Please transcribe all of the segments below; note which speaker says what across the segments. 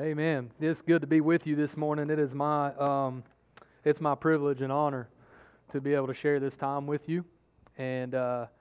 Speaker 1: Amen. It's good to be with you this morning. It's my privilege and honor to be able to share this time with you. And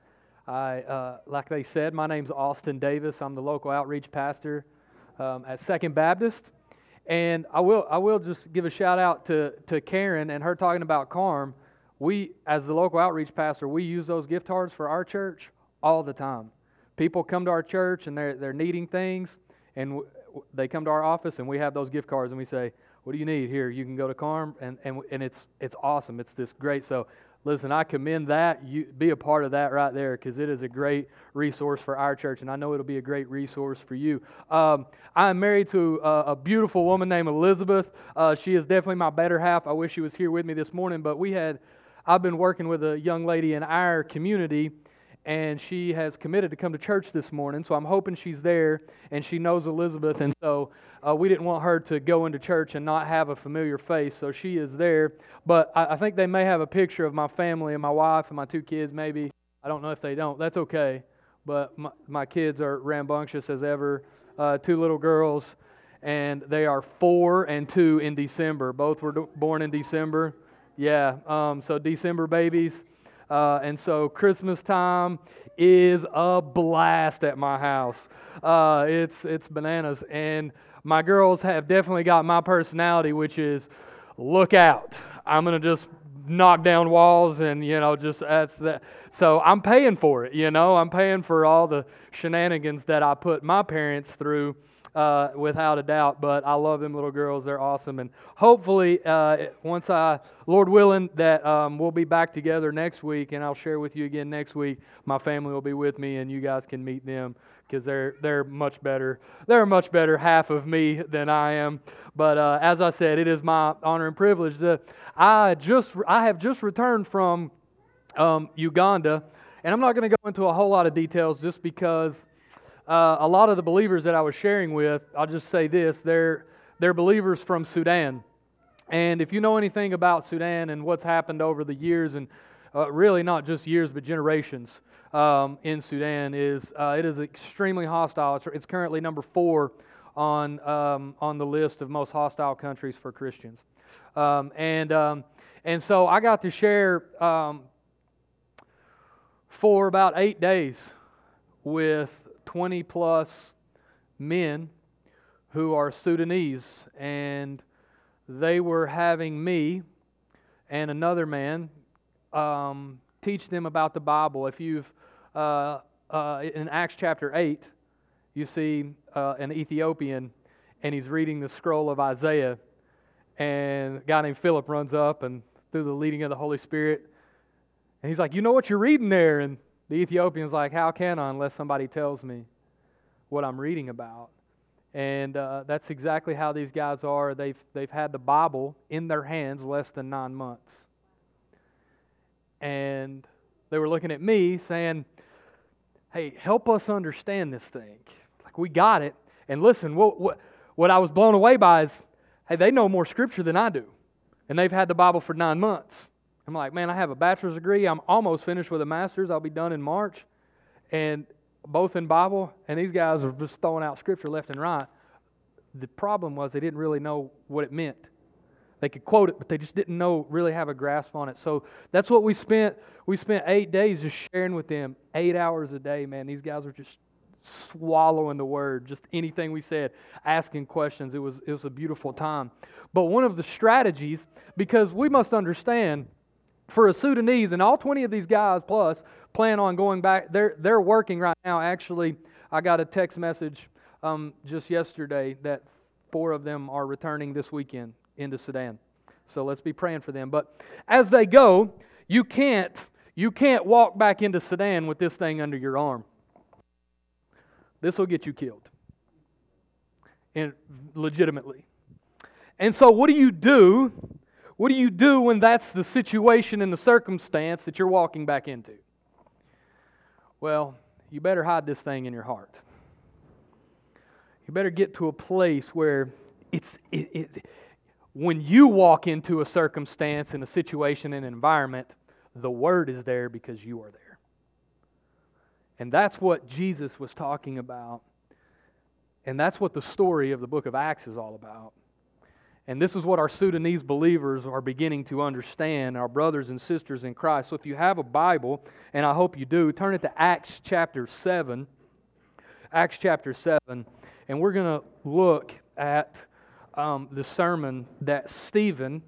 Speaker 1: like they said, my name's Austin Davis. I'm the local outreach pastor at Second Baptist. And I will just give a shout out to Karen and her talking about Carm. We, as the local outreach pastor, we use those gift cards for our church all the time. People come to our church and they're needing things, and they come to our office and we have those gift cards and we say, "What do you need? Here, you can go to Carm," and it's awesome. It's this great. So listen, I commend that. You be a part of that right there, because it is a great resource for our church, and I know it'll be a great resource for you. I am married to a beautiful woman named Elizabeth. She is definitely my better half. I wish she was here with me this morning, but I've been working with a young lady in our community, and she has committed to come to church this morning, so I'm hoping she's there, and she knows Elizabeth, and so we didn't want her to go into church and not have a familiar face, so she is there. But I think they may have a picture of my family and my wife and my two kids, maybe. I don't know if they don't. That's okay. But my kids are rambunctious as ever. Two little girls, and they are 4 and 2 in December. Both were born in December. Yeah, so December babies. And so Christmas time is a blast at my house. It's bananas. And my girls have definitely got my personality, which is, look out. I'm going to just knock down walls and, that's that. So I'm paying for it, I'm paying for all the shenanigans that I put my parents through, without a doubt. But I love them little girls. They're awesome. And hopefully, Lord willing, that we'll be back together next week, and I'll share with you again next week. My family will be with me, and you guys can meet them, because they're much better. They're a much better half of me than I am. But as I said, it is my honor and privilege. I have just returned from Uganda, and I'm not going to go into a whole lot of details just because a lot of the believers that I was sharing with, I'll just say this, they're believers from Sudan. And if you know anything about Sudan and what's happened over the years, and really not just years but generations in Sudan, it is extremely hostile. It's currently number 4 on the list of most hostile countries for Christians. And so I got to share for about 8 days with 20 plus men who are Sudanese, and they were having me and another man teach them about the Bible. If you've in Acts chapter 8, you see an Ethiopian, and he's reading the scroll of Isaiah, and a guy named Philip runs up, and through the leading of the Holy Spirit, and he's like, "You know what you're reading there?" And the Ethiopian's like, "How can I unless somebody tells me what I'm reading about?" And that's exactly how these guys are. They've had the Bible in their hands less than 9 months. And they were looking at me saying, "Hey, help us understand this thing. Like, we got it." And listen, what I was blown away by is, hey, they know more Scripture than I do. And they've had the Bible for 9 months. I'm like, man, I have a bachelor's degree. I'm almost finished with a master's. I'll be done in March. And both in Bible, and these guys are just throwing out Scripture left and right. The problem was they didn't really know what it meant. They could quote it, but they just didn't really have a grasp on it. So that's what we spent. We spent 8 days just sharing with them, 8 hours a day, man. These guys were just swallowing the Word, just anything we said, asking questions. It was a beautiful time. But one of the strategies, because we must understand, for a Sudanese, and all 20 of these guys plus plan on going back. They're working right now. Actually, I got a text message just yesterday that 4 of them are returning this weekend into Sudan. So let's be praying for them. But as they go, you can't walk back into Sudan with this thing under your arm. This will get you killed, and legitimately. And so what do you do? What do you do when that's the situation and the circumstance that you're walking back into? Well, you better hide this thing in your heart. You better get to a place where when you walk into a circumstance and a situation and an environment, the Word is there because you are there. And that's what Jesus was talking about And that's what the story of the book of Acts is all about. And this is what our Sudanese believers are beginning to understand, our brothers and sisters in Christ. So if you have a Bible, and I hope you do, turn it to Acts chapter 7. Acts chapter 7. And we're going to look at the sermon that Stephen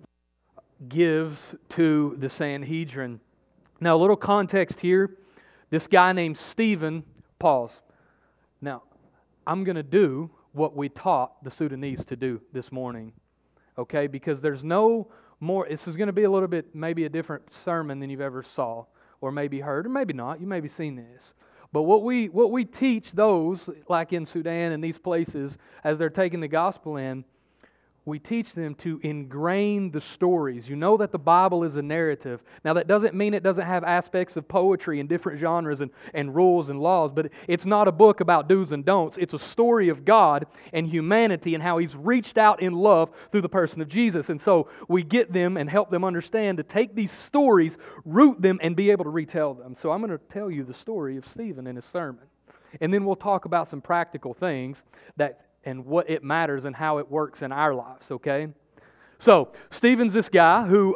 Speaker 1: gives to the Sanhedrin. Now, a little context here. This guy named Stephen, pause. Now, I'm going to do what we taught the Sudanese to do this morning. Okay, because there's no more, this is going to be a little bit, maybe a different sermon than you've ever saw, or maybe heard, or maybe not. You maybe seen this. But what we teach those, like in Sudan and these places, as they're taking the gospel in, we teach them to ingrain the stories. You know that the Bible is a narrative. Now that doesn't mean it doesn't have aspects of poetry and different genres and rules and laws, but it's not a book about do's and don'ts. It's a story of God and humanity and how He's reached out in love through the person of Jesus. And so we get them and help them understand to take these stories, root them, and be able to retell them. So I'm going to tell you the story of Stephen in his sermon. And then we'll talk about some practical things and what it matters and how it works in our lives, okay? So, Stephen's this guy who,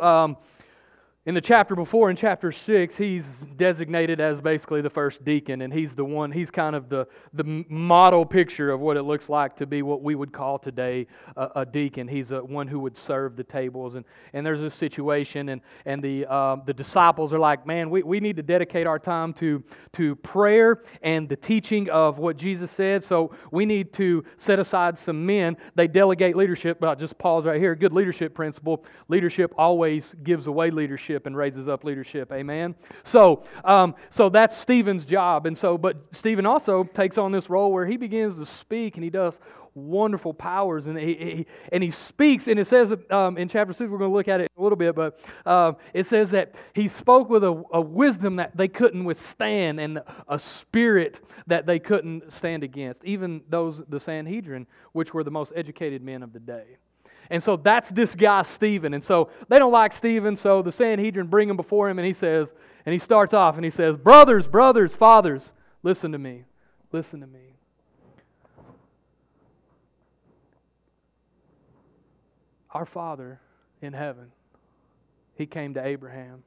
Speaker 1: in the chapter before, in chapter 6, he's designated as basically the first deacon, and he's kind of the model picture of what it looks like to be what we would call today a deacon. He's one who would serve the tables, and there's this situation, and the disciples are like, man, we need to dedicate our time to prayer and the teaching of what Jesus said, so we need to set aside some men. They delegate leadership, but I'll just pause right here. Good leadership principle. Leadership always gives away leadership and raises up leadership. Amen. So that's Stephen's job. But Stephen also takes on this role where he begins to speak, and he does wonderful powers, and he speaks, and it says in chapter 6, we're going to look at it in a little bit, but it says that he spoke with a wisdom that they couldn't withstand, and a spirit that they couldn't stand against, even the Sanhedrin, which were the most educated men of the day. And so that's this guy, Stephen. And so they don't like Stephen, so the Sanhedrin bring him before him, and he starts off, and he says, brothers, fathers, listen to me. Listen to me. Our Father in heaven, He came to Abraham.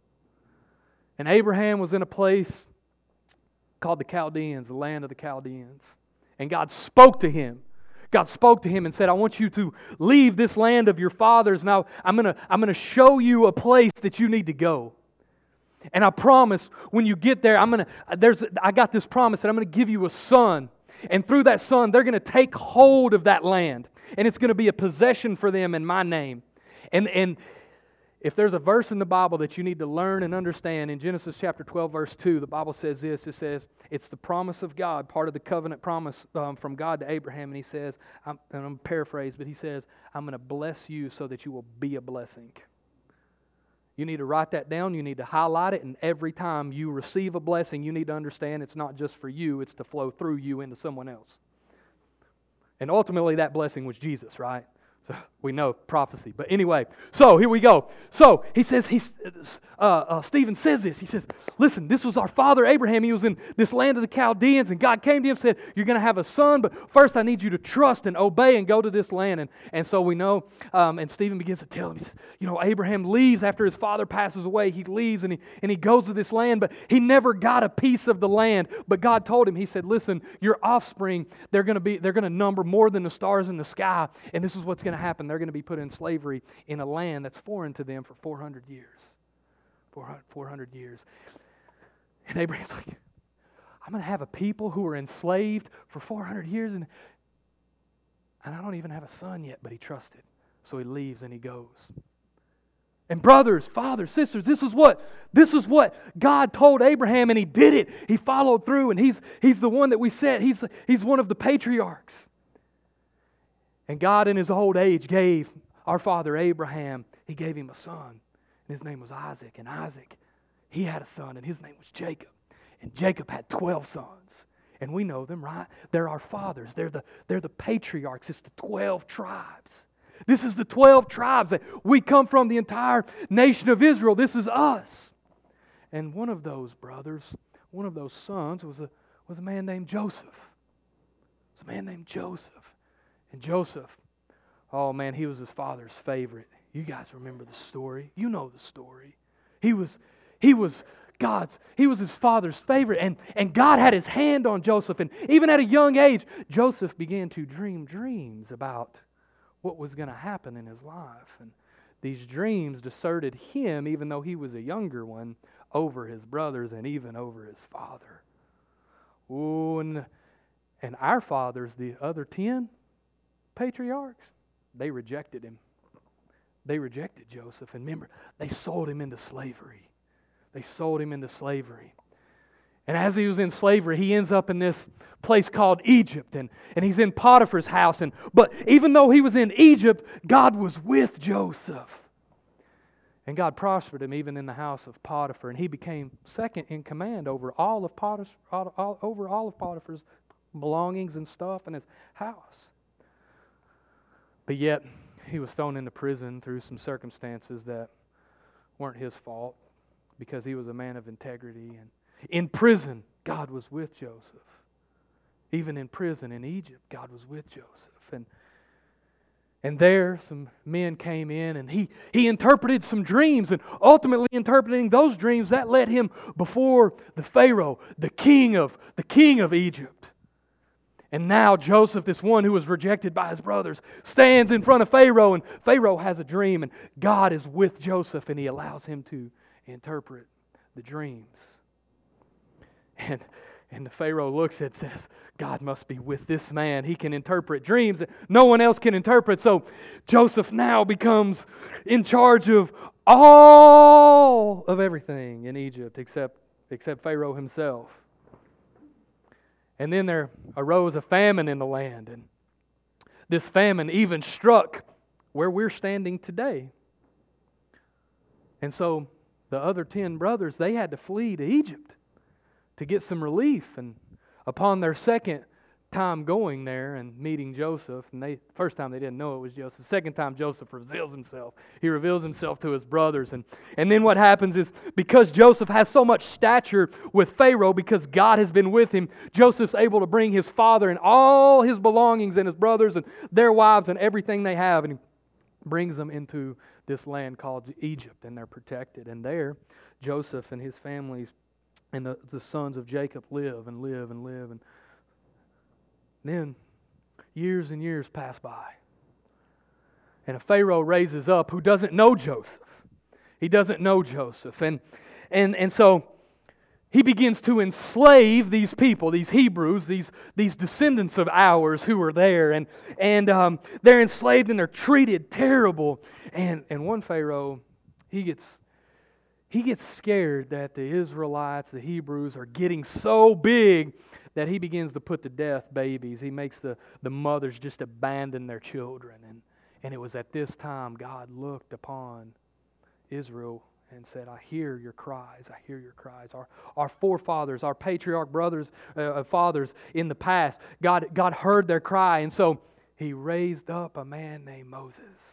Speaker 1: And Abraham was in a place called the Chaldeans, the land of the Chaldeans. And God spoke to him. God spoke to him and said, I want you to leave this land of your fathers. Now I'm going to show you a place that you need to go. And I promise when you get there, I got this promise that I'm going to give you a son. And through that son, they're going to take hold of that land. And it's going to be a possession for them in my name. And if there's a verse in the Bible that you need to learn and understand, in Genesis chapter 12, verse 2, the Bible says this. It says, it's the promise of God, part of the covenant promise from God to Abraham. And He says, I'm paraphrased, but He says, I'm going to bless you so that you will be a blessing. You need to write that down. You need to highlight it. And every time you receive a blessing, you need to understand it's not just for you. It's to flow through you into someone else. And ultimately, that blessing was Jesus, right? So we know prophecy. But anyway, so here we go. So he says, Stephen says this. He says, listen, this was our father Abraham. He was in this land of the Chaldeans, and God came to him and said, you're going to have a son, but first I need you to trust and obey and go to this land. And so we know, and Stephen begins to tell him, he says, Abraham leaves after his father passes away. He leaves and he goes to this land, but he never got a piece of the land. But God told him, He said, listen, your offspring, they're going to number more than the stars in the sky, and this is what's going to happen. They're going to be put in slavery in a land that's foreign to them for 400 years. 400 years. And Abraham's like, I'm going to have a people who are enslaved for 400 years, and I don't even have a son yet, but he trusted. So he leaves and he goes. And brothers, fathers, sisters, this is what God told Abraham, and he did it. He followed through, and he's the one that we said, he's one of the patriarchs. And God in His old age gave our father Abraham, He gave him a son. And his name was Isaac. And Isaac, he had a son, and his name was Jacob. And Jacob had 12 sons. And we know them, right? They're our fathers. They're the patriarchs. It's the 12 tribes. This is the 12 tribes that we come from, the entire nation of Israel. This is us. And one of those brothers, one of those sons was a man named Joseph. was a man named Joseph. And Joseph, oh man, he was his father's favorite. You guys remember the story. You know the story. He was his father's favorite. And God had his hand on Joseph. And even at a young age, Joseph began to dream dreams about what was going to happen in his life. And these dreams deserted him, even though he was a younger one, over his brothers and even over his father. Oh, and our fathers, the other 10 patriarchs, they rejected him. They rejected Joseph. And remember, they sold him into slavery. They sold him into slavery. And as he was in slavery, he ends up in this place called Egypt. And he's in Potiphar's house. But even though he was in Egypt, God was with Joseph. And God prospered him even in the house of Potiphar. And he became second in command over all of Potiphar's belongings and stuff in his house. But yet, he was thrown into prison through some circumstances that weren't his fault, because he was a man of integrity. And in prison, God was with Joseph. Even in prison in Egypt, God was with Joseph. And there, some men came in, and he interpreted some dreams, and ultimately interpreting those dreams, that led him before the Pharaoh, the king of Egypt. And now Joseph, this one who was rejected by his brothers, stands in front of Pharaoh, and Pharaoh has a dream, and God is with Joseph, and he allows him to interpret the dreams. And the Pharaoh looks and says, God must be with this man. He can interpret dreams that no one else can interpret. So Joseph now becomes in charge of all of everything in Egypt except Pharaoh himself. And then there arose a famine in the land. And this famine even struck where we're standing today. And so the other 10 brothers, they had to flee to Egypt to get some relief. And upon their second time going there and meeting Joseph, and first time they didn't know it was Joseph. Second time Joseph reveals himself. He reveals himself to his brothers. And then what happens is, because Joseph has so much stature with Pharaoh, because God has been with him, Joseph's able to bring his father and all his belongings and his brothers and their wives and everything they have, and he brings them into this land called Egypt, and they're protected. And there, Joseph and his families and the sons of Jacob live and live and live. And then years and years pass by. And a Pharaoh raises up who doesn't know Joseph. He doesn't know Joseph. And so he begins to enslave these people, these Hebrews, these descendants of ours who are there. And they're enslaved and they're treated terrible. And one Pharaoh, he gets scared that the Israelites, the Hebrews, are getting so big that he begins to put to death babies. He makes the mothers just abandon their children. And it was at this time God looked upon Israel and said, I hear your cries. I hear your cries. Our forefathers, our patriarch brothers, fathers in the past, God heard their cry. And so He raised up a man named Moses.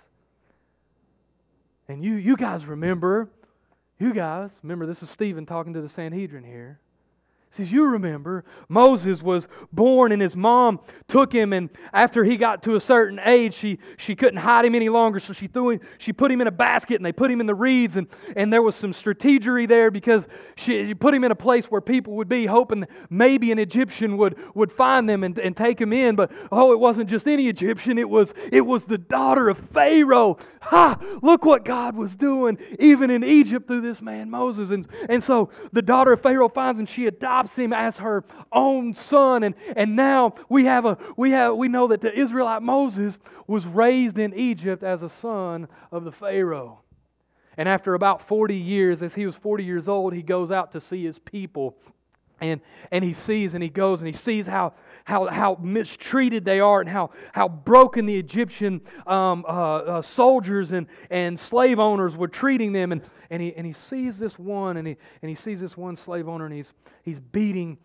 Speaker 1: And you guys remember, this is Stephen talking to the Sanhedrin here. He says, you remember, Moses was born and his mom took him, and after he got to a certain age, she couldn't hide him any longer, so she put him in a basket and they put him in the reeds, and there was some strategery there because she put him in a place where people would be, hoping that maybe an Egyptian would find them and take him in. But it wasn't just any Egyptian, it was the daughter of Pharaoh. Look what God was doing even in Egypt through this man Moses. And so the daughter of Pharaoh finds him, she adopts him as her own son, and now we know that the Israelite Moses was raised in Egypt as a son of the Pharaoh. And after about 40 years, as he was 40 years old, he goes out to see his people. And he sees and he goes and he sees how mistreated they are and how broken the Egyptian soldiers and slave owners were treating them. And he sees this one and he sees this one slave owner, and he's beating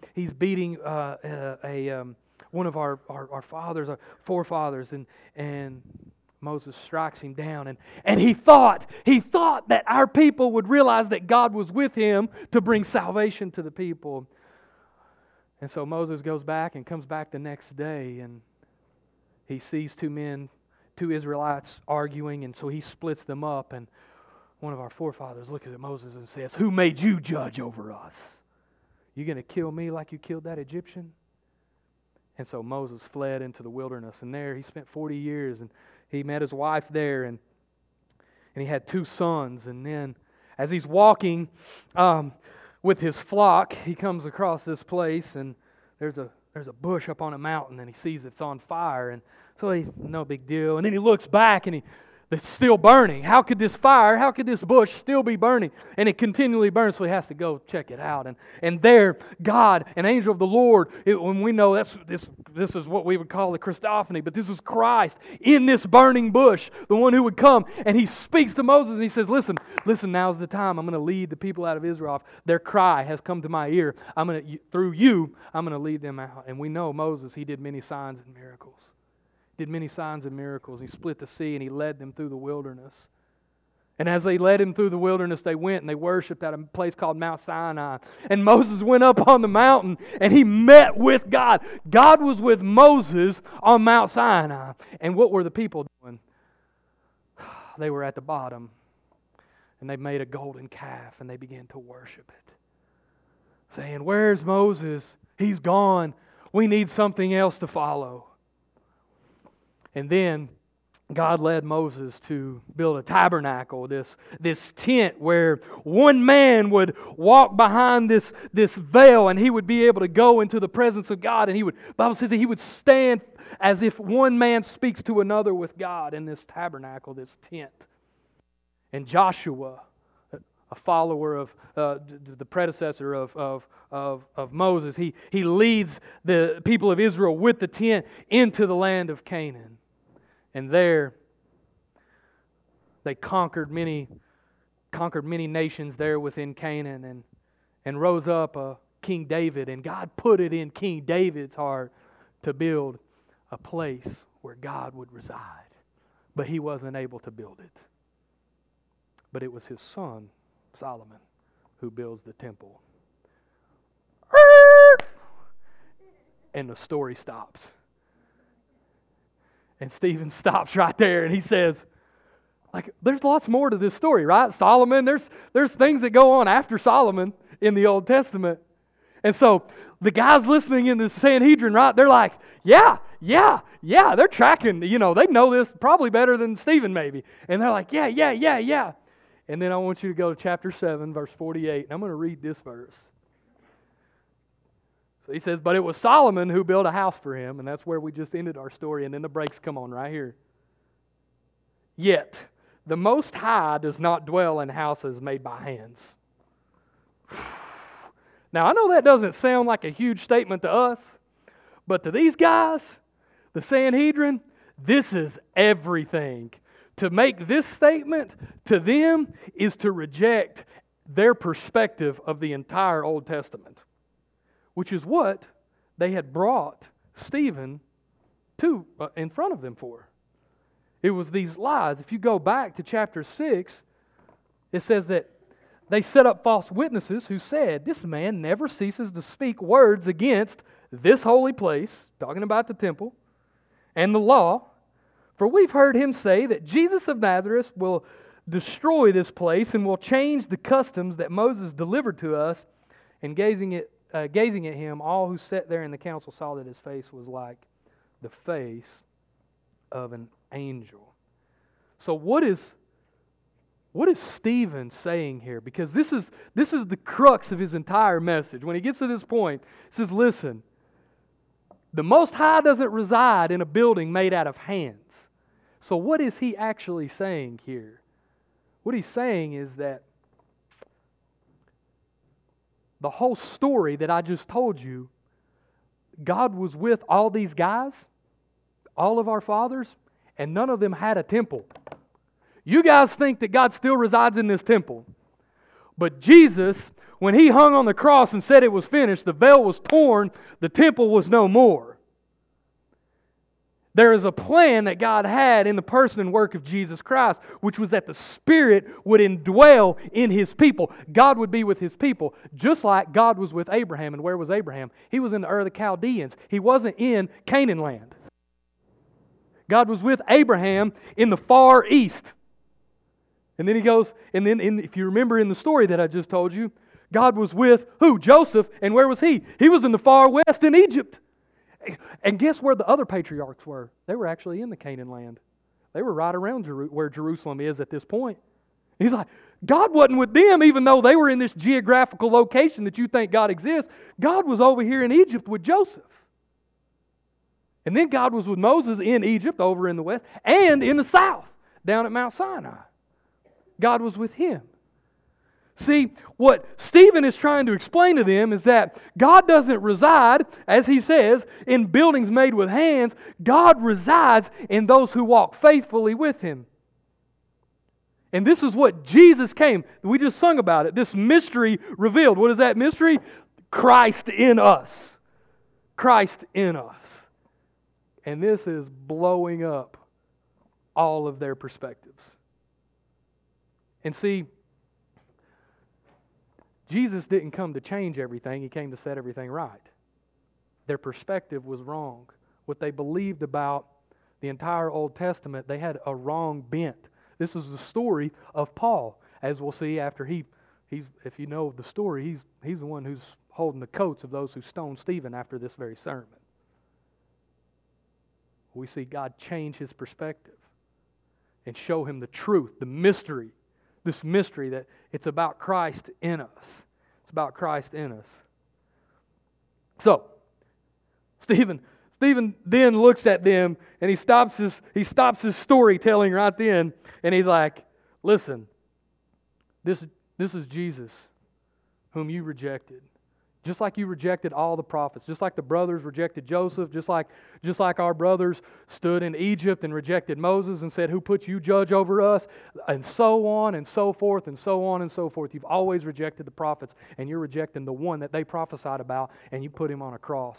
Speaker 1: one of our fathers, our forefathers, and Moses strikes him down, and he thought that our people would realize that God was with him to bring salvation to the people. And so Moses goes back and comes back the next day, and he sees two Israelites arguing, and so he splits them up, and one of our forefathers looks at Moses and says, "Who made you judge over us? You going to kill me like you killed that Egyptian?" And so Moses fled into the wilderness, and there he spent 40 years, and he met his wife there, and he had 2 sons. And then as he's walking with his flock, he comes across this place, and there's a bush up on a mountain, and he sees it's on fire, and so he's no big deal. And then he looks back, and it's still burning. How could this bush still be burning? And it continually burns, so he has to go check it out. And there, God, an angel of the Lord, when we know this is what we would call the Christophany, but this is Christ in this burning bush, the one who would come, and he speaks to Moses, and he says, listen, now's the time. I'm going to lead the people out of Israel. Their cry has come to my ear. Through you, I'm going to lead them out. And we know Moses, he did many signs and miracles. Did many signs and miracles. He split the sea and he led them through the wilderness. And as they led him through the wilderness, they went and they worshiped at a place called Mount Sinai. And Moses went up on the mountain and he met with God. God was with Moses on Mount Sinai. And what were the people doing? They were at the bottom, and they made a golden calf and they began to worship it, saying, "Where's Moses? He's gone. We need something else to follow." And then God led Moses to build a tabernacle, this tent where one man would walk behind this veil, and he would be able to go into the presence of God. And the Bible says that he would stand as if one man speaks to another with God in this tabernacle, this tent. And Joshua, a follower of the predecessor of Moses, he leads the people of Israel with the tent into the land of Canaan. And there, they conquered many nations there within Canaan, and rose up King David. And God put it in King David's heart to build a place where God would reside. But he wasn't able to build it. But it was his son, Solomon, who builds the temple. And the story stops. And Stephen stops right there and he says, there's lots more to this story, right? Solomon, there's things that go on after Solomon in the Old Testament. And so the guys listening in the Sanhedrin, right, they're like, yeah, they're tracking, they know this probably better than Stephen maybe. And they're like, yeah. And then I want you to go to chapter 7, verse 48, and I'm going to read this verse. So he says, "But it was Solomon who built a house for him," and that's where we just ended our story, and then the brakes come on right here. "Yet the Most High does not dwell in houses made by hands." Now, I know that doesn't sound like a huge statement to us, but to these guys, the Sanhedrin, this is everything. To make this statement to them is to reject their perspective of the entire Old Testament, which is what they had brought Stephen to in front of them for. It was these lies. If you go back to chapter 6, it says that they set up false witnesses who said, "This man never ceases to speak words against this holy place," talking about the temple, "and the law. For we've heard him say that Jesus of Nazareth will destroy this place and will change the customs that Moses delivered to us." And gazing at him, all who sat there in the council saw that his face was like the face of an angel. So what is Stephen saying here? Because this is the crux of his entire message. When he gets to this point, he says, listen, the Most High doesn't reside in a building made out of hands. So what is he actually saying here? What he's saying is that the whole story that I just told you, God was with all these guys, all of our fathers, and none of them had a temple. You guys think that God still resides in this temple. But Jesus, when He hung on the cross and said it was finished, the veil was torn, the temple was no more. There is a plan that God had in the person and work of Jesus Christ, which was that the Spirit would indwell in His people. God would be with His people, just like God was with Abraham. And where was Abraham? He was in the Ur of the Chaldeans. He wasn't in Canaan land. God was with Abraham in the far east. And then He goes, and then if you remember in the story that I just told you, God was with who? Joseph. And where was he? He was in the far west in Egypt. And guess where the other patriarchs were? They were actually in the Canaan land. They were right around where Jerusalem is at this point. He's like, God wasn't with them even though they were in this geographical location that you think God exists. God was over here in Egypt with Joseph. And then God was with Moses in Egypt over in the west and in the south down at Mount Sinai. God was with him. See, what Stephen is trying to explain to them is that God doesn't reside, as he says, in buildings made with hands. God resides in those who walk faithfully with Him. And this is what Jesus came. We just sung about it. This mystery revealed. What is that mystery? Christ in us. Christ in us. And this is blowing up all of their perspectives. And see, Jesus didn't come to change everything. He came to set everything right. Their perspective was wrong. What they believed about the entire Old Testament, they had a wrong bent. This is the story of Paul, as we'll see after he's if you know the story, he's the one who's holding the coats of those who stoned Stephen after this very sermon. We see God change his perspective and show him the truth, the mystery. This mystery that it's about Christ in us. It's about Christ in us. So, Stephen then looks at them and he stops his storytelling right then, and he's like, listen, this is Jesus whom you rejected. Just like you rejected all the prophets, just like the brothers rejected Joseph, just like our brothers stood in Egypt and rejected Moses and said, who put you judge over us? And so on and so forth and so on and so forth. You've always rejected the prophets, and you're rejecting the one that they prophesied about, and you put him on a cross.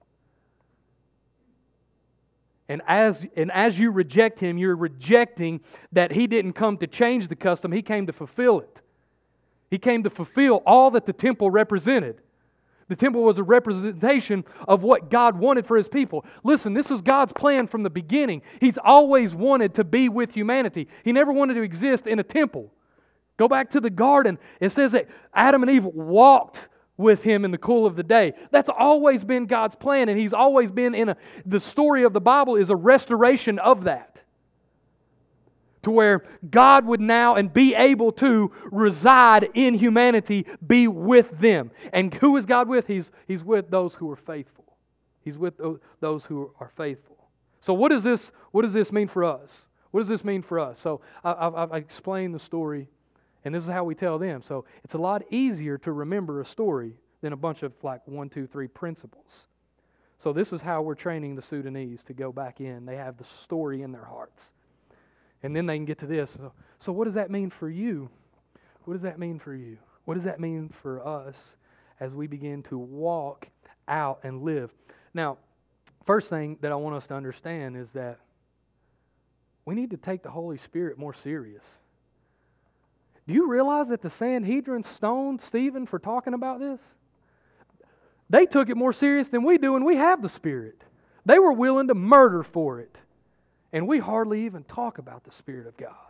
Speaker 1: And as you reject him, you're rejecting that he didn't come to change the custom, he came to fulfill it. He came to fulfill all that the temple represented. The temple was a representation of what God wanted for His people. Listen, this was God's plan from the beginning. He's always wanted to be with humanity. He never wanted to exist in a temple. Go back to the garden. It says that Adam and Eve walked with Him in the cool of the day. That's always been God's plan, and He's always been the story of the Bible is a restoration of that. To where God would now and be able to reside in humanity, be with them. And who is God with? He's with those who are faithful. He's with those who are faithful. So what does this mean for us? What does this mean for us? So I've explained the story, and this is how we tell them. So it's a lot easier to remember a story than a bunch of like 1, 2, 3 principles. So this is how we're training the Sudanese to go back in. They have the story in their hearts. And then they can get to this. So what does that mean for you? What does that mean for you? What does that mean for us as we begin to walk out and live? Now, first thing that I want us to understand is that we need to take the Holy Spirit more serious. Do you realize that the Sanhedrin stoned Stephen for talking about this? They took it more serious than we do, and we have the Spirit. They were willing to murder for it. And we hardly even talk about the Spirit of God.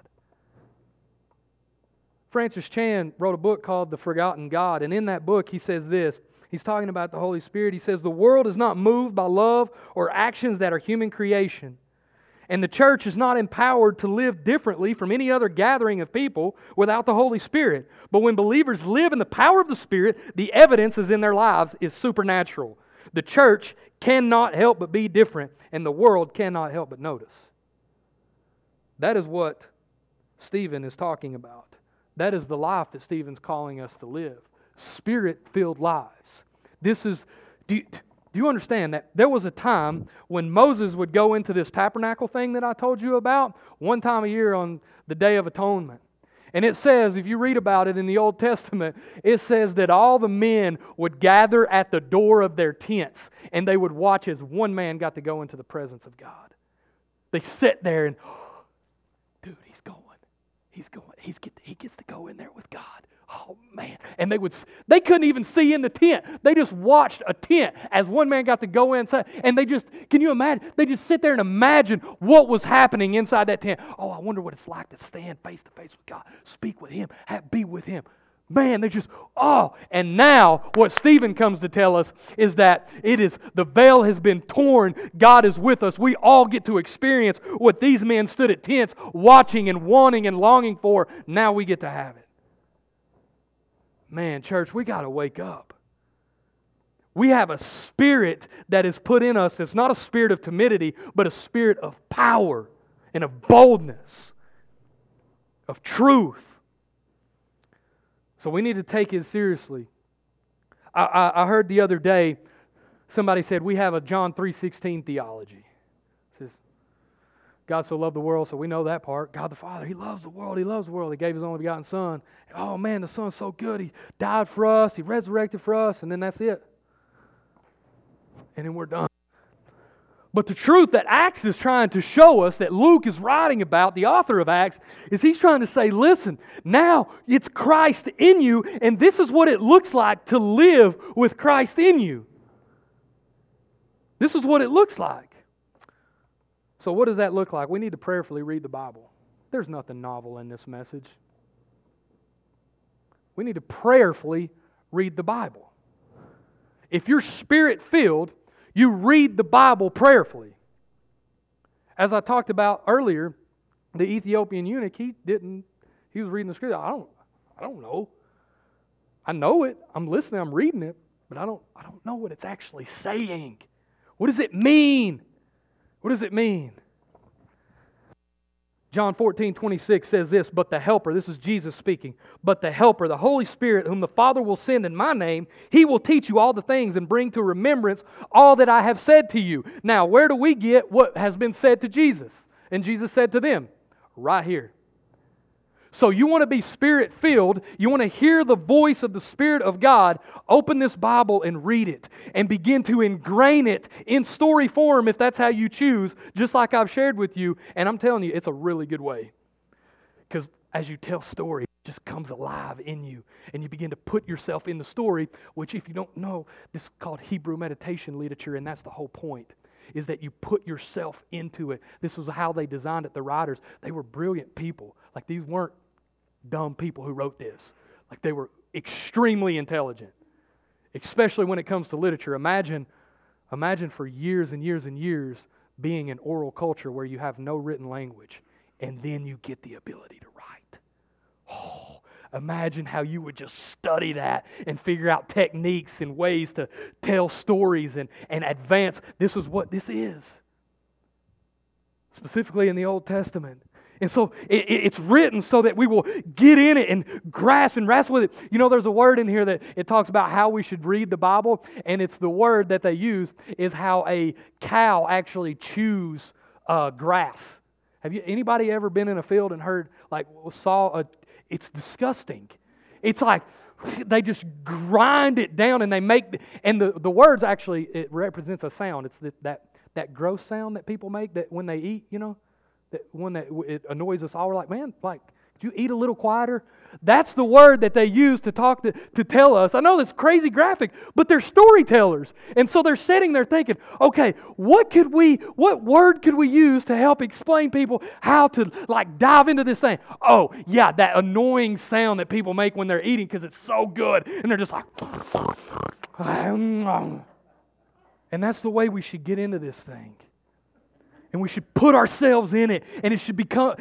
Speaker 1: Francis Chan wrote a book called The Forgotten God, and in that book he says this. He's talking about the Holy Spirit. He says, the world is not moved by love or actions that are human creation. And the church is not empowered to live differently from any other gathering of people without the Holy Spirit. But when believers live in the power of the Spirit, the evidence is in their lives is supernatural. The church cannot help but be different, and the world cannot help but notice. That is what Stephen is talking about. That is the life that Stephen's calling us to live. Spirit-filled lives. This is... Do you understand that there was a time when Moses would go into this tabernacle thing that I told you about one time a year on the Day of Atonement? And it says, if you read about it in the Old Testament, it says that all the men would gather at the door of their tents and they would watch as one man got to go into the presence of God. They sit there and, dude, he's going. He gets to go in there with God. Oh, man. And they couldn't even see in the tent. They just watched a tent as one man got to go inside. And can you imagine? They just sit there and imagine what was happening inside that tent. Oh, I wonder what it's like to stand face to face with God, speak with Him, be with Him. Man, they just, and now what Stephen comes to tell us is that the veil has been torn. God is with us. We all get to experience what these men stood at tents watching and wanting and longing for. Now we get to have it. Man, church, we got to wake up. We have a spirit that is put in us that's not a spirit of timidity, but a spirit of power and of boldness, of truth. So we need to take it seriously. I heard the other day, somebody said we have a John 3:16 theology. It says, God so loved the world, so we know that part. God the Father, He loves the world. He loves the world. He gave His only begotten Son. Oh man, the Son's so good. He died for us. He resurrected for us. And then that's it. And then we're done. But the truth that Acts is trying to show us, that Luke is writing about, the author of Acts, is he's trying to say, listen, now it's Christ in you, and this is what it looks like to live with Christ in you. This is what it looks like. So what does that look like? We need to prayerfully read the Bible. There's nothing novel in this message. We need to prayerfully read the Bible. If you're Spirit-filled, you read the Bible prayerfully. As I talked about earlier, the Ethiopian eunuch, he was reading the scripture. I don't know. I know it. I'm listening, I'm reading it, but I don't know what it's actually saying. What does it mean? What does it mean? John 14:26 says this, but the Helper, this is Jesus speaking, but the Helper, the Holy Spirit, whom the Father will send in my name, He will teach you all the things and bring to remembrance all that I have said to you. Now, where do we get what has been said to Jesus? And Jesus said to them, right here. So you want to be Spirit-filled, you want to hear the voice of the Spirit of God, open this Bible and read it and begin to ingrain it in story form if that's how you choose, just like I've shared with you. And I'm telling you, it's a really good way. Because as you tell story, it just comes alive in you. And you begin to put yourself in the story, which if you don't know, this is called Hebrew meditation literature, and that's the whole point, is that you put yourself into it. This was how they designed it, the writers. They were brilliant people. Like these weren't dumb people who wrote this. Like they were extremely intelligent, especially when it comes to literature. Imagine for years and years and years being an oral culture where you have no written language and then you get the ability to write. Oh, imagine how you would just study that and figure out techniques and ways to tell stories and advance. This is what this is. Specifically in the Old Testament. And so it's written so that we will get in it and grasp and wrestle with it. You know, there's a word in here that it talks about how we should read the Bible, and it's the word that they use is how a cow actually chews grass. Have anybody ever been in a field and heard, it's disgusting. It's like they just grind it down and they make, and the words actually, it represents a sound. It's that gross sound that people make that when they eat, you know. That one that it annoys us all. We're like, man, could you eat a little quieter? That's the word that they use to talk to tell us. I know that's crazy graphic, but they're storytellers. And so they're sitting there thinking, okay, what word could we use to help explain people how to dive into this thing? Oh, yeah, that annoying sound that people make when they're eating because it's so good. And they're just like, and that's the way we should get into this thing. And we should put ourselves in it, and we should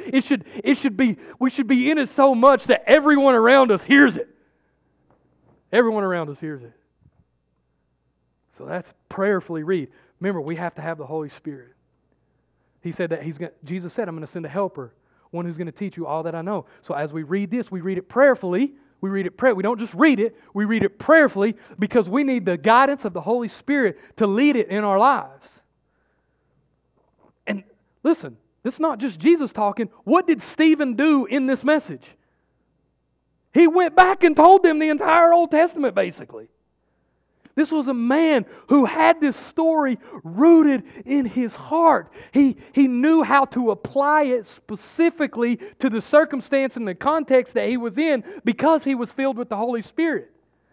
Speaker 1: be in it so much that everyone around us hears it. Everyone around us hears it. So that's prayerfully read. Remember, we have to have the Holy Spirit. He said that Jesus said, I'm going to send a helper, one who's going to teach you all that I know. So as we read this, we read it prayerfully. We don't just read it, we read it prayerfully because we need the guidance of the Holy Spirit to lead it in our lives. And listen, it's not just Jesus talking. What did Stephen do in this message? He went back and told them the entire Old Testament, basically. This was a man who had this story rooted in his heart. He knew how to apply it specifically to the circumstance and the context that he was in because he was filled with the Holy Spirit.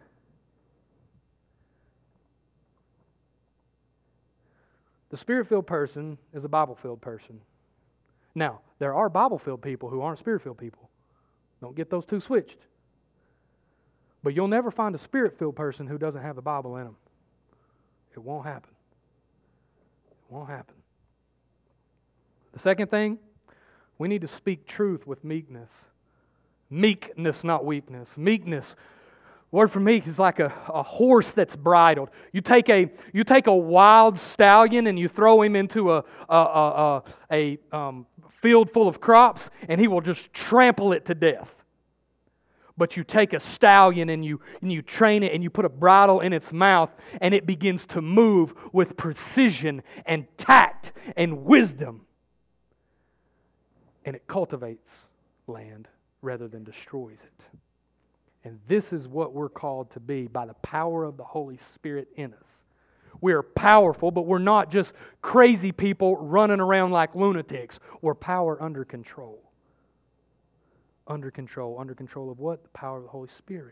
Speaker 1: The Spirit-filled person is a Bible-filled person. Now, there are Bible-filled people who aren't Spirit-filled people. Don't get those two switched. But you'll never find a Spirit-filled person who doesn't have the Bible in them. It won't happen. It won't happen. The second thing, we need to speak truth with meekness. Meekness, not weakness. Meekness. Word for meek is like a horse that's bridled. You take a wild stallion and you throw him into a field full of crops, and he will just trample it to death. But you take a stallion and you train it and you put a bridle in its mouth, and it begins to move with precision and tact and wisdom. And it cultivates land rather than destroys it. And this is what we're called to be by the power of the Holy Spirit in us. We are powerful, but we're not just crazy people running around like lunatics. We're power under control. Under control. Under control of what? The power of the Holy Spirit.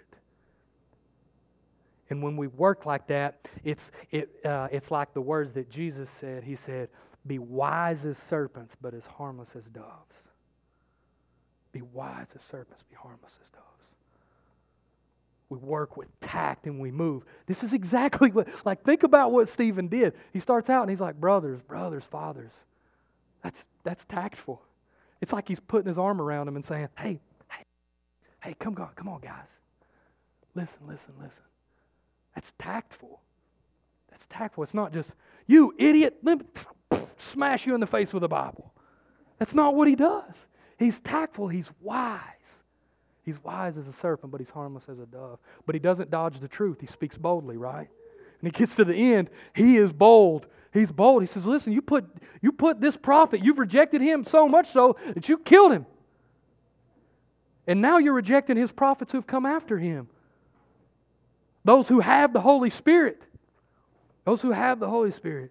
Speaker 1: And when we work like that, it's like the words that Jesus said. He said, "Be wise as serpents, but as harmless as doves." Be wise as serpents, be harmless as doves. We work with tact and we move. This is exactly what, think about what Stephen did. He starts out and he's like, brothers, fathers. That's tactful. It's like he's putting his arm around them and saying, hey, come on, guys. Listen. That's tactful. That's tactful. It's not just, you idiot, let me smash you in the face with a Bible. That's not what he does. He's tactful. He's wise. He's wise as a serpent, but he's harmless as a dove. But he doesn't dodge the truth. He speaks boldly, right? And he gets to the end. He is bold. He's bold. He says, listen, you put this prophet, you've rejected him so much so that you killed him. And now you're rejecting his prophets who've come after him. Those who have the Holy Spirit. Those who have the Holy Spirit.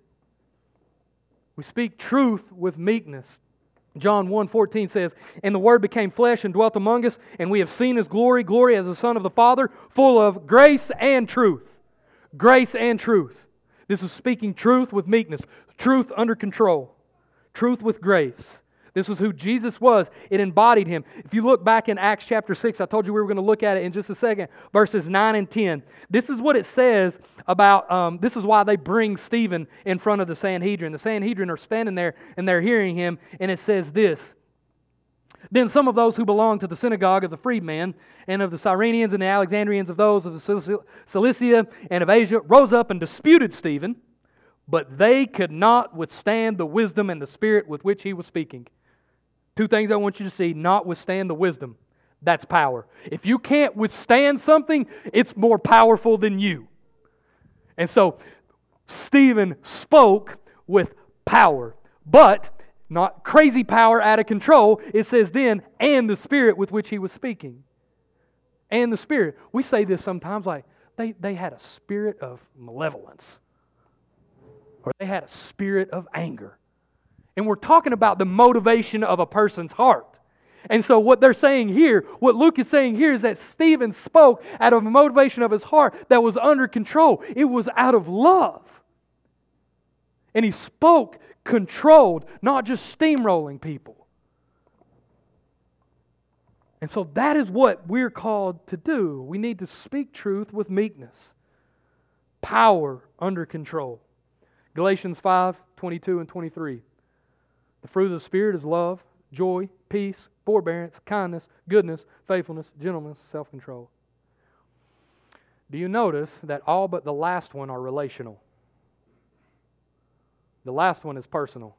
Speaker 1: We speak truth with meekness. John 1:14 says, "And the Word became flesh and dwelt among us, and we have seen His glory, glory as the Son of the Father, full of grace and truth." Grace and truth. This is speaking truth with meekness. Truth under control. Truth with grace. This is who Jesus was. It embodied Him. If you look back in Acts chapter 6, I told you we were going to look at it in just a second, verses 9 and 10. This is what it says about, this is why they bring Stephen in front of the Sanhedrin. The Sanhedrin are standing there and they're hearing him, and it says this: "Then some of those who belonged to the synagogue of the freedmen and of the Cyrenians and the Alexandrians, of those of the Cilicia and of Asia, rose up and disputed Stephen, but they could not withstand the wisdom and the spirit with which he was speaking." Two things I want you to see: not withstand the wisdom. That's power. If you can't withstand something, it's more powerful than you. And so, Stephen spoke with power, but not crazy power out of control. It says then, and the spirit with which he was speaking. And the spirit. We say this sometimes like, they had a spirit of malevolence. Or they had a spirit of anger. And we're talking about the motivation of a person's heart. And so what they're saying here, what Luke is saying here, is that Stephen spoke out of a motivation of his heart that was under control. It was out of love. And he spoke controlled, not just steamrolling people. And so that is what we're called to do. We need to speak truth with meekness. Power under control. Galatians 5:22 and 23. "The fruit of the Spirit is love, joy, peace, forbearance, kindness, goodness, faithfulness, gentleness, self-control." Do you notice that all but the last one are relational? The last one is personal.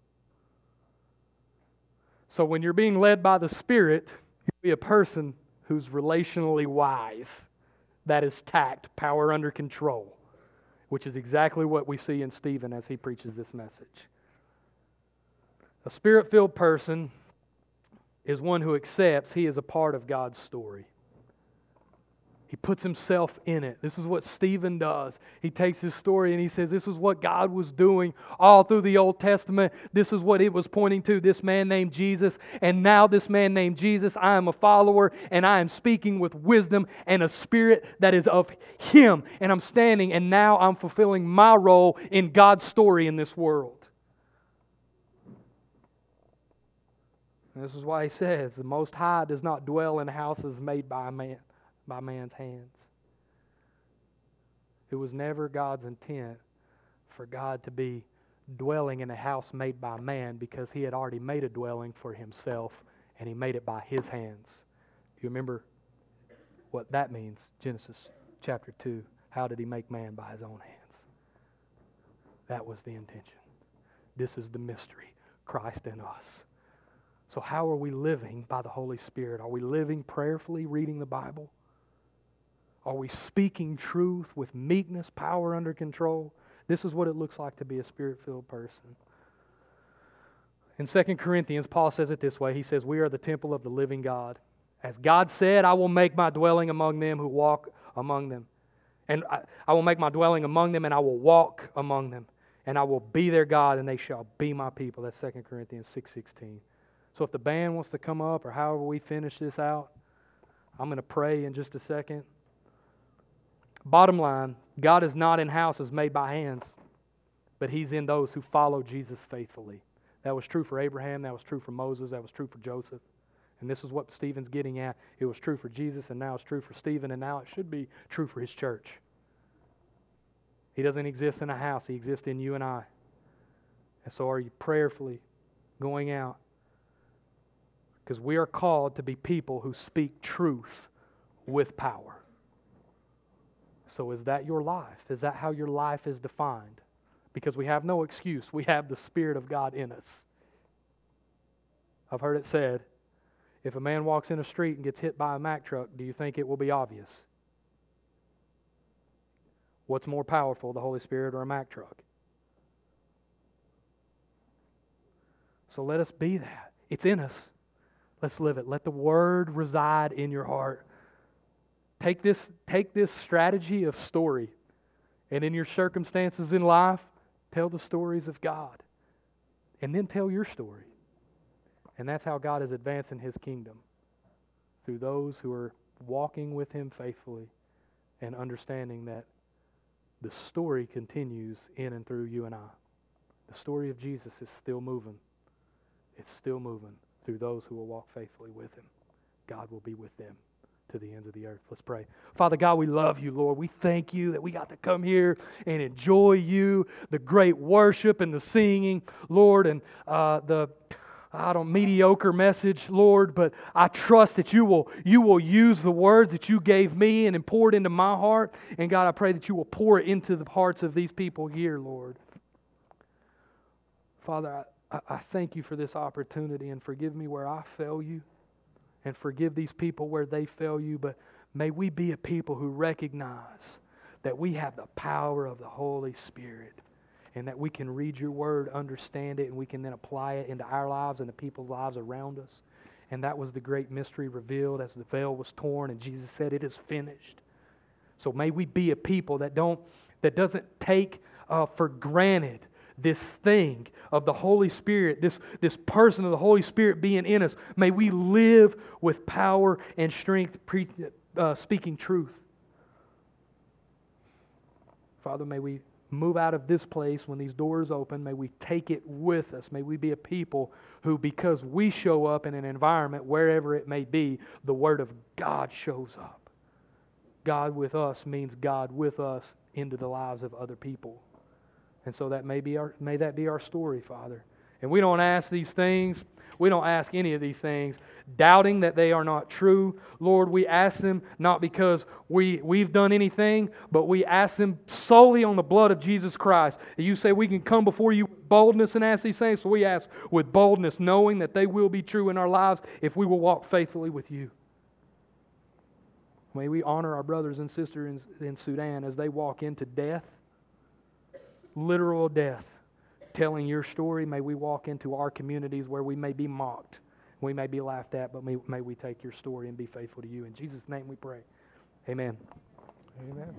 Speaker 1: So when you're being led by the Spirit, you'll be a person who's relationally wise. That is tact, power under control, which is exactly what we see in Stephen as he preaches this message. A Spirit-filled person is one who accepts he is a part of God's story. He puts himself in it. This is what Stephen does. He takes his story and he says, this is what God was doing all through the Old Testament. This is what it was pointing to, this man named Jesus. And now this man named Jesus, I am a follower and I am speaking with wisdom and a spirit that is of Him. And I'm standing and now I'm fulfilling my role in God's story in this world. And this is why he says, the Most High does not dwell in houses made by man's hands. It was never God's intent for God to be dwelling in a house made by man, because He had already made a dwelling for Himself and He made it by His hands. You remember what that means? Genesis chapter 2. How did He make man? By His own hands. That was the intention. This is the mystery. Christ in us. So how are we living by the Holy Spirit? Are we living prayerfully, reading the Bible? Are we speaking truth with meekness, power under control? This is what it looks like to be a Spirit-filled person. In 2 Corinthians, Paul says it this way. He says, we are the temple of the living God. As God said, I will make my dwelling among them who walk among them. And I will make my dwelling among them, and I will walk among them. And I will be their God, and they shall be my people. That's 2 Corinthians 6:16. So if the band wants to come up, or however we finish this out, I'm going to pray in just a second. Bottom line, God is not in houses made by hands, but He's in those who follow Jesus faithfully. That was true for Abraham, that was true for Moses, that was true for Joseph. And this is what Stephen's getting at. It was true for Jesus, and now it's true for Stephen, and now it should be true for his church. He doesn't exist in a house, He exists in you and I. And so are you prayerfully going out? Because we are called to be people who speak truth with power. So is that your life? Is that how your life is defined? Because we have no excuse. We have the Spirit of God in us. I've heard it said, if a man walks in a street and gets hit by a Mack truck, do you think it will be obvious? What's more powerful, the Holy Spirit or a Mack truck? So let us be that. It's in us. Let's live it. Let the Word reside in your heart. Take this strategy of story, and in your circumstances in life, tell the stories of God. And then tell your story. And that's how God is advancing His kingdom, through those who are walking with Him faithfully and understanding that the story continues in and through you and I. The story of Jesus is still moving. It's still moving through those who will walk faithfully with Him. God will be with them to the ends of the earth. Let's pray. Father God, we love You, Lord. We thank You that we got to come here and enjoy You, the great worship and the singing, Lord, and the mediocre message, Lord, but I trust that you will use the words that You gave me and pour it into my heart. And God, I pray that You will pour it into the hearts of these people here, Lord. Father, I thank You for this opportunity, and forgive me where I fail You, and forgive these people where they fail You, but may we be a people who recognize that we have the power of the Holy Spirit, and that we can read Your Word, understand it, and we can then apply it into our lives and the people's lives around us. And that was the great mystery revealed as the veil was torn and Jesus said, "It is finished." So may we be a people that doesn't take for granted this thing of the Holy Spirit, this person of the Holy Spirit being in us. May we live with power and strength, speaking truth. Father, may we move out of this place when these doors open. May we take it with us. May we be a people who, because we show up in an environment, wherever it may be, the Word of God shows up. God with us means God with us into the lives of other people. And so that may that be our story, Father. And we don't ask these things. We don't ask any of these things doubting that they are not true. Lord, we ask them not because we've done anything, but we ask them solely on the blood of Jesus Christ. You say we can come before You with boldness and ask these things, so we ask with boldness, knowing that they will be true in our lives if we will walk faithfully with You. May we honor our brothers and sisters in Sudan as they walk into death, literal death, telling Your story. May we walk into our communities where we may be mocked, we may be laughed at, but may we take Your story and be faithful to You. In Jesus' name we pray. Amen.
Speaker 2: Amen.